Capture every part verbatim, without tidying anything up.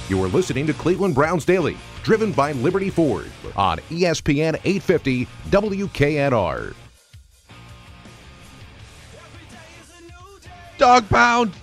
You are listening to Cleveland Browns Daily, driven by Liberty Ford on E S P N eight fifty W K N R. Dog pound!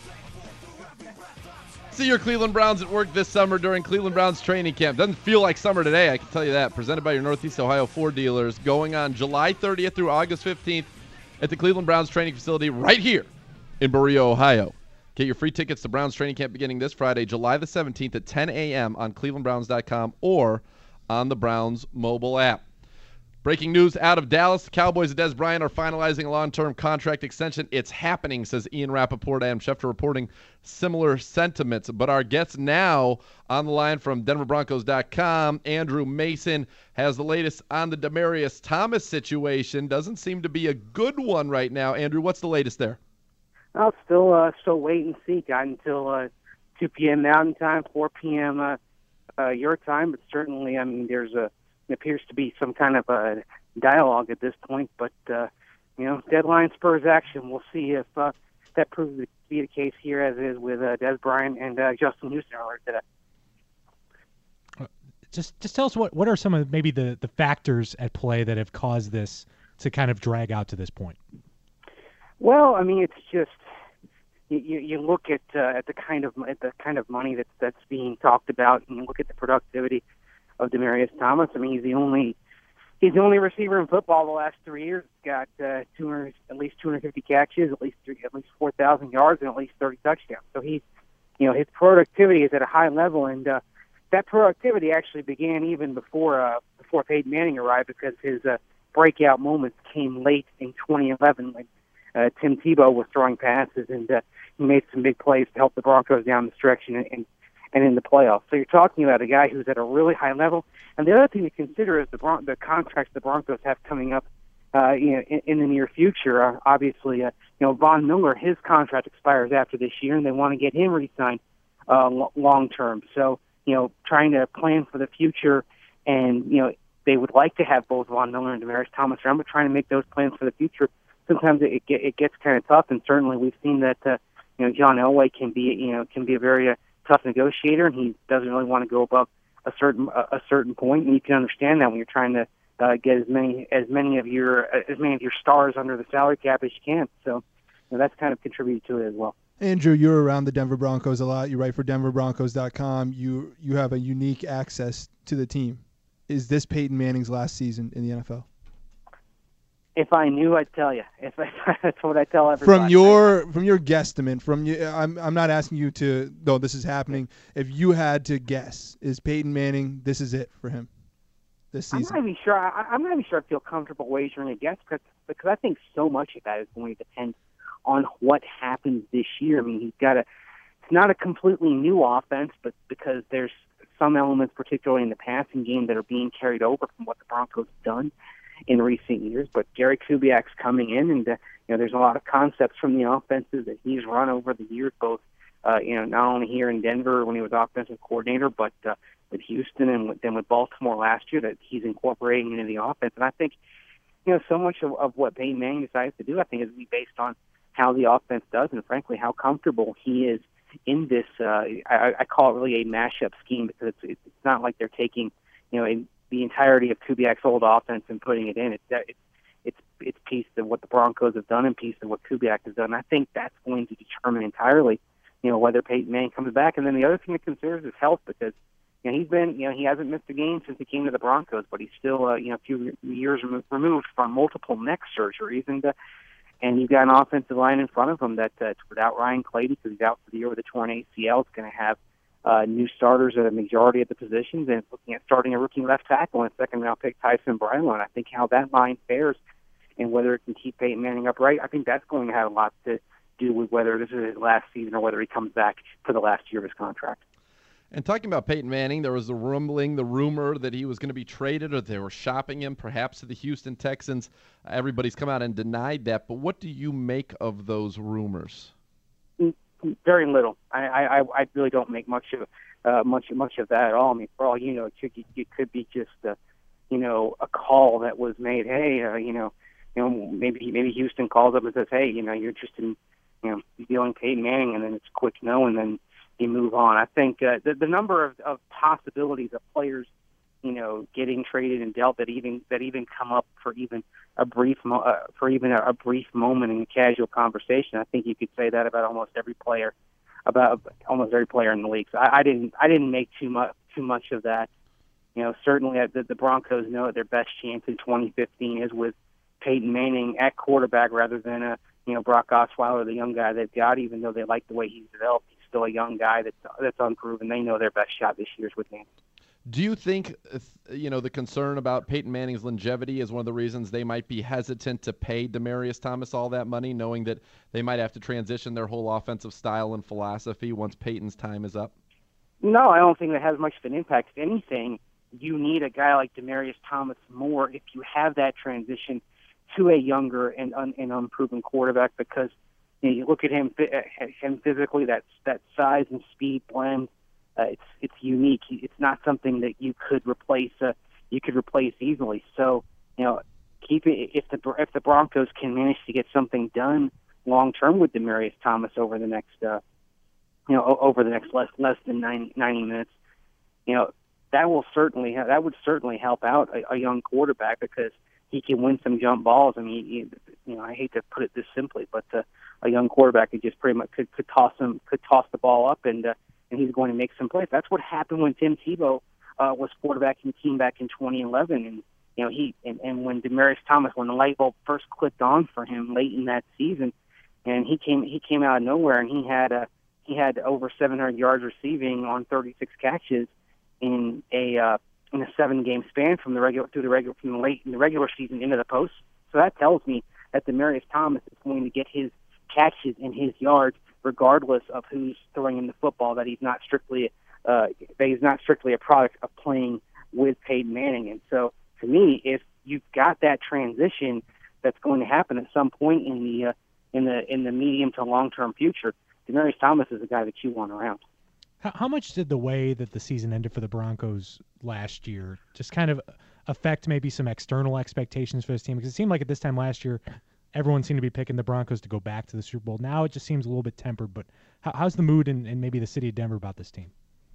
See your Cleveland Browns at work this summer during Cleveland Browns training camp. Doesn't feel like summer today, I can tell you that. Presented by your Northeast Ohio Ford dealers, going on July thirtieth through August fifteenth at the Cleveland Browns training facility right here in Berea, Ohio. Get your free tickets to Browns training camp beginning this Friday, July the seventeenth at ten a.m. on cleveland browns dot com or on the Browns mobile app. Breaking news out of Dallas. The Cowboys and Dez Bryant are finalizing a long-term contract extension. It's happening, says Ian Rappaport. Adam Schefter reporting similar sentiments. But our guest now on the line from denver broncos dot com, Andrew Mason, has the latest on the Demaryius Thomas situation. Doesn't seem to be a good one right now. Andrew, what's the latest there? I'll still uh, still wait and see. Got until uh, two p.m. Mountain Time, four p.m. Uh, uh, your time. But certainly, I mean, there's a It appears to be some kind of a dialogue at this point, but, uh, you know, deadline spurs action. We'll see if uh, that proves to be the case here, as it is with uh, Dez Bryant and uh, Justin Houston earlier today. Just just tell us what, what are some of maybe the, the factors at play that have caused this to kind of drag out to this point? Well, I mean, it's just you, you look at uh, at the kind of at the kind of money that's that's being talked about, and you look at the productivity of Demaryius Thomas. I mean, he's the only he's the only receiver in football the last three years. He's got uh, two hundred, at least two hundred fifty catches, at least three, at least four thousand yards, and at least thirty touchdowns. So he's, you know, his productivity is at a high level, and uh, that productivity actually began even before uh, before Peyton Manning arrived, because his uh, breakout moments came late in twenty eleven when uh, Tim Tebow was throwing passes, and uh, he made some big plays to help the Broncos down the stretch and. and and in the playoffs. So you're talking about a guy who's at a really high level. And the other thing to consider is the Bron- the contracts the Broncos have coming up uh, you know, in, in the near future. Uh, obviously, uh, you know, Von Miller, his contract expires after this year, and they want to get him re-signed uh, lo- long-term. So, you know, trying to plan for the future, and, you know, they would like to have both Von Miller and Demaryius Thomas around, but trying to make those plans for the future, sometimes it, it, it gets kind of tough, and certainly we've seen that, uh, you know, John Elway can be, you know, can be a very... Uh, tough negotiator, and he doesn't really want to go above a certain a, a certain point, and you can understand that when you're trying to uh, get as many as many of your uh, as many of your stars under the salary cap as you can. So, you know, that's kind of contributed to it as well. Andrew, you're around the Denver Broncos a lot. You write for denver broncos dot com. You you have a unique access to the team. Is this Peyton Manning's last season in the N F L? If I knew, I'd tell you. If I, that's what I tell everybody. From your from your guesstimate, from you, I'm I'm not asking you to. No, this is happening. If you had to guess, is Peyton Manning? This is it for him this season. I'm not even sure. I, I'm not even sure I feel comfortable wagering a guess, because because I think so much of that is going to depend on what happens this year. I mean, he's got a. It's not a completely new offense, but because there's some elements, particularly in the passing game, that are being carried over from what the Broncos have done in recent years. But Gary Kubiak's coming in, and uh, you know, there's a lot of concepts from the offenses that he's run over the years, both uh, you know, not only here in Denver when he was offensive coordinator, but uh, with Houston and with, then with Baltimore last year, that he's incorporating into the offense. And I think, you know, so much of, of what Peyton Manning decides to do, I think, is be based on how the offense does, and frankly, how comfortable he is in this. Uh, I, I call it really a mashup scheme, because it's it's not like they're taking, you know, a the entirety of Kubiak's old offense and putting it in. It's it's it's it's piece of what the Broncos have done and piece of what Kubiak has done. I think that's going to determine entirely, you know, whether Peyton Manning comes back. And then the other thing to consider is his health, because, you know, he's been, you know, he hasn't missed a game since he came to the Broncos, but he's still, uh, you know, a few years remo- removed from multiple neck surgeries, and uh, and you've got an offensive line in front of him that uh, without Ryan Clady, because he's out for the year with a torn A C L, it's going to have Uh, new starters at a majority of the positions, and looking at starting a rookie left tackle and second round pick Tyson Bryland. And I think how that line fares and whether it can keep Peyton Manning upright, I think that's going to have a lot to do with whether this is his last season or whether he comes back for the last year of his contract. And talking about Peyton Manning, there was the rumbling, the rumor that he was going to be traded, or they were shopping him perhaps to the Houston Texans. Everybody's come out and denied that. But what do you make of those rumors? Very little. I, I, I really don't make much of uh, much much of that at all. I mean, for all you know, it could, it could be just a, you know, a call that was made. Hey, uh, you know, you know, maybe maybe Houston calls up and says, hey, you know, you're interested in, you know, dealing Peyton Manning, and then it's a quick no, and then you move on. I think uh, the, the number of, of possibilities of players, you know, getting traded and dealt that even that even come up for even a brief mo- uh, for even a, a brief moment in a casual conversation. I think you could say that about almost every player, about almost every player in the league. So I, I didn't I didn't make too much too much of that. You know, certainly the, the Broncos know their best chance in twenty fifteen is with Peyton Manning at quarterback rather than a you know Brock Osweiler, the young guy they've got. Even though they like the way he's developed, he's still a young guy that's that's unproven. They know their best shot this year is with Manning. Do you think, you know, the concern about Peyton Manning's longevity is one of the reasons they might be hesitant to pay Demaryius Thomas all that money, knowing that they might have to transition their whole offensive style and philosophy once Peyton's time is up? No, I don't think that has much of an impact. If anything, you need a guy like Demaryius Thomas more if you have that transition to a younger and, un, and unproven quarterback, because you know, you look at him, him physically, that that size and speed blend. Uh, it's it's unique. It's not something that you could replace. Uh, you could replace easily. So you know, keep it. If the if the Broncos can manage to get something done long term with Demaryius Thomas over the next, uh, you know, over the next less less than ninety, ninety minutes, you know, that will certainly that would certainly help out a, a young quarterback, because he can win some jump balls. I mean, you, you know, I hate to put it this simply, but uh, a young quarterback could just pretty much could, could toss him could toss the ball up and. Uh, and he's going to make some plays. That's what happened when Tim Tebow uh, was quarterbacking the team back in twenty eleven. And, you know, he and, and when Demaryius Thomas, when the light bulb first clicked on for him late in that season, and he came he came out of nowhere, and he had a, he had over seven hundred yards receiving on thirty-six catches in a uh, in a seven game span from the regular through the regular from the late in the regular season into the post. So that tells me that Demaryius Thomas is going to get his catches and his yards regardless of who's throwing him the football. That he's not strictly uh, that he's not strictly a product of playing with Peyton Manning. And so, to me, if you've got that transition that's going to happen at some point in the uh, in the in the medium to long term future, Demaryius Thomas is a guy that you want around. How, how much did the way that the season ended for the Broncos last year just kind of affect maybe some external expectations for this team? Because it seemed like at this time last year, everyone seemed to be picking the Broncos to go back to the Super Bowl. Now it just seems a little bit tempered. But how, how's the mood in, in maybe the city of Denver about this team?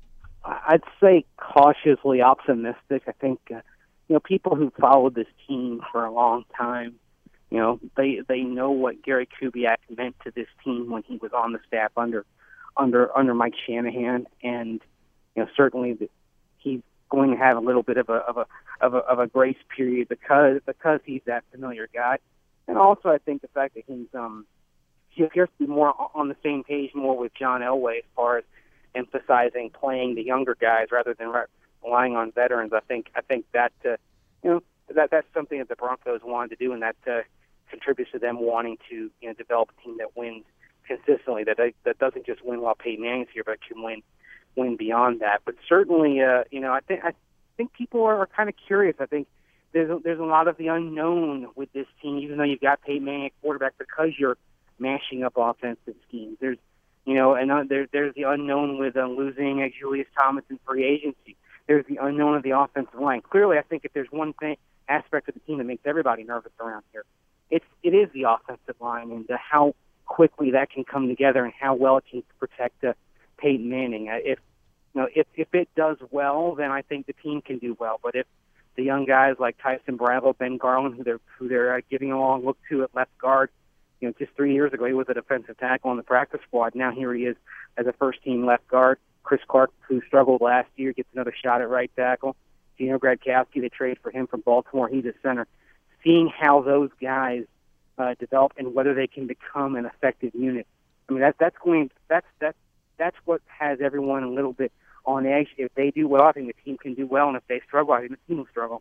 I'd say cautiously optimistic. I think uh, you know people who followed this team for a long time, you know, they they know what Gary Kubiak meant to this team when he was on the staff under under under Mike Shanahan, and you know certainly he's going to have a little bit of a of a of a, of a grace period because because he's that familiar guy. And also, I think the fact that he's um, he appears to be more on the same page more with John Elway as far as emphasizing playing the younger guys rather than re- relying on veterans. I think I think that uh, you know that that's something that the Broncos wanted to do, and that uh, contributes to them wanting to you know develop a team that wins consistently. That they, that doesn't just win while Peyton Manning's here, but can win win beyond that. But certainly, uh, you know, I think I think people are, are kind of curious. I think. There's a, there's a lot of the unknown with this team, even though you've got Peyton Manning at quarterback, because you're mashing up offensive schemes. There's, you know, and uh, there, there's the unknown with uh, losing uh, Julius Thomas in free agency. There's the unknown of the offensive line. Clearly, I think if there's one thing aspect of the team that makes everybody nervous around here, it's it is the offensive line and uh, how quickly that can come together and how well it can protect uh, Peyton Manning. Uh, if you know, if if it does well, then I think the team can do well. But if the young guys like Tyson Bradlow, Ben Garland, who they're who they're uh, giving a long look to at left guard. You know, just three years ago he was a defensive tackle on the practice squad. Now here he is as a first-team left guard. Chris Clark, who struggled last year, gets another shot at right tackle. Gino Gradkowski, they traded for him from Baltimore. He's a center. Seeing how those guys uh, develop and whether they can become an effective unit. I mean, that that's going that's that's that's what has everyone a little bit on edge. If they do well, I think the team can do well, and if they struggle, I think the team will struggle.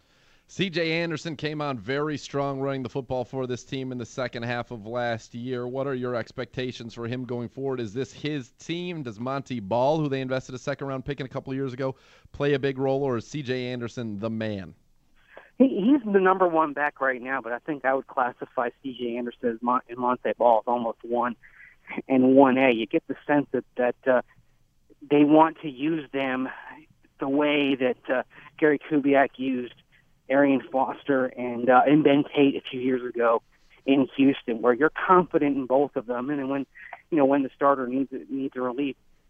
C J Anderson came on very strong running the football for this team in the second half of last year. What are your expectations for him going forward? Is this his team? Does Monty Ball, who they invested a second-round pick in a couple of years ago, play a big role, or is C J Anderson the man? He, he's the number one back right now, but I think I would classify C J Anderson as Mon- and Monty Ball as almost one and one A. You get the sense that, that uh, they want to use them the way that uh, Gary Kubiak used Arian Foster and uh, and Ben Tate a few years ago in Houston, where you're confident in both of them, and then when you know when the starter needs needs a relief,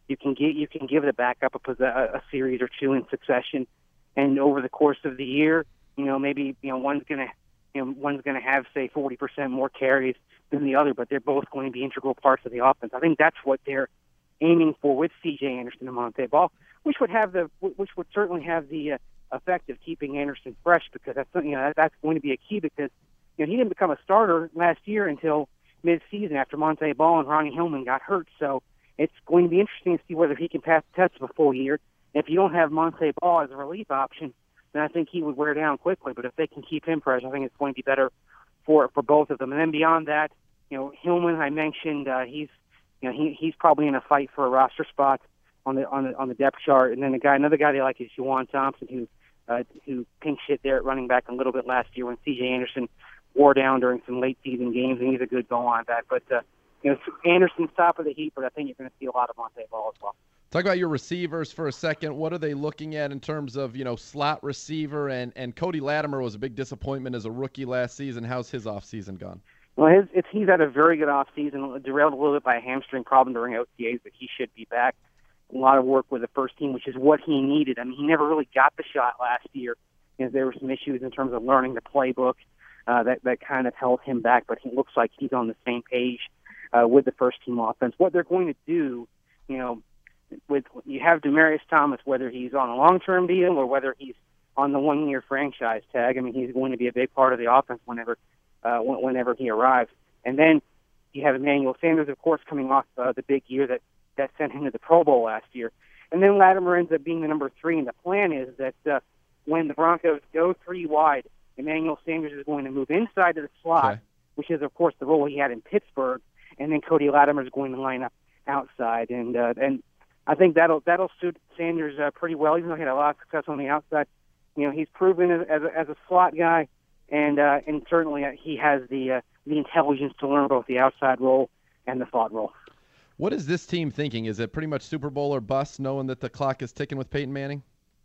You can get you can give the backup a, pos- a series or two in succession, and over the course of the year, you know, maybe you know one's gonna you know one's gonna have say forty percent more carries than the other, but they're both going to be integral parts of the offense. I think that's what they're aiming for with C J Anderson and Montee Ball, which would have the which would certainly have the uh, effect of keeping Anderson fresh, because that's you know that, that's going to be a key, because you know he didn't become a starter last year until mid-season after Montee Ball and Ronnie Hillman got hurt. So it's going to be interesting to see whether he can pass the test of a full year. If you don't have Montee Ball as a relief option, then I think he would wear down quickly. But if they can keep him fresh, I think it's going to be better for for both of them. And then beyond that, you know, Hillman, I mentioned, uh, he's you know he he's probably in a fight for a roster spot on the on the on the depth chart. And then the guy, another guy they like is Juwan Thompson, who uh, who pinch hit there at running back a little bit last year when C J Anderson wore down during some late season games, and he's a good goal line back. But uh, you know, Anderson's top of the heap, but I think you're going to see a lot of Montee Ball as well. Talk about your receivers for a second. What are they looking at in terms of, you know, slot receiver? And, and Cody Latimer was a big disappointment as a rookie last season. How's his offseason gone? Well, his, it's, he's had a very good offseason, derailed a little bit by a hamstring problem during O T As, but he should be back. A lot of work with the first team, which is what he needed. I mean, he never really got the shot last year. You know, there were some issues in terms of learning the playbook uh, that, that kind of held him back, but he looks like he's on the same page uh, with the first team offense. What they're going to do, you know, with you have Demaryius Thomas, whether he's on a long-term deal or whether he's on the one-year franchise tag. I mean, he's going to be a big part of the offense whenever uh, whenever he arrives. And then you have Emmanuel Sanders, of course, coming off uh, the big year that, that sent him to the Pro Bowl last year. And then Latimer ends up being the number three, and the plan is that uh, when the Broncos go three wide, Emmanuel Sanders is going to move inside to the slot, okay. which is, of course, the role he had in Pittsburgh, and then Cody Latimer is going to line up outside. And uh, and I think that'll that'll suit Sanders uh, pretty well, even though he had a lot of success on the outside. You know, he's proven as, as, a, as a slot guy, and uh, and certainly uh, he has the uh, the intelligence to learn both the outside role and the slot role. What is this team thinking? Is it pretty much Super Bowl or bust, knowing that the clock is ticking with Peyton Manning?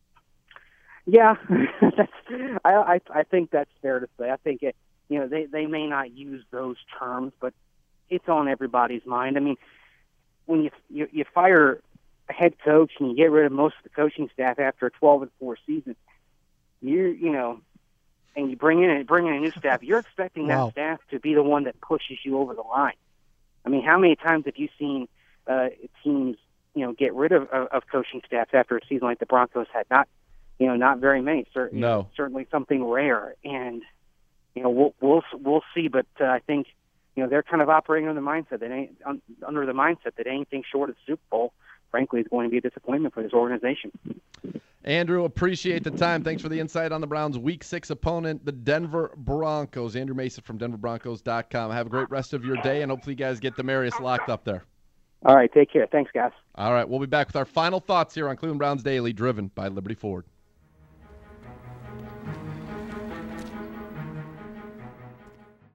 Yeah, that's, I, I I think that's fair to say. I think it, you know they, they may not use those terms, but it's on everybody's mind. I mean, when you you, you fire a head coach and you get rid of most of the coaching staff after a twelve and four season, you you know, and you bring in bring in a new staff, you're expecting Wow. that staff to be the one that pushes you over the line. I mean, how many times have you seen uh, teams, you know, get rid of, of, of coaching staffs after a season like the Broncos had? Not, you know, not very many. Certainly, No. certainly something rare. And you know, we'll we'll we'll see. But uh, I think you know they're kind of operating under the mindset that ain't, un, under the mindset that anything short of Super Bowl, frankly, is going to be a disappointment for this organization. Andrew, appreciate the time. Thanks for the insight on the Browns' Week Six opponent, the Denver Broncos. Andrew Mason from Denver Broncos dot com. Have a great rest of your day, and hopefully you guys get Demaryius locked up there. All right, take care. Thanks, guys. All right, we'll be back with our final thoughts here on Cleveland Browns Daily, driven by Liberty Ford.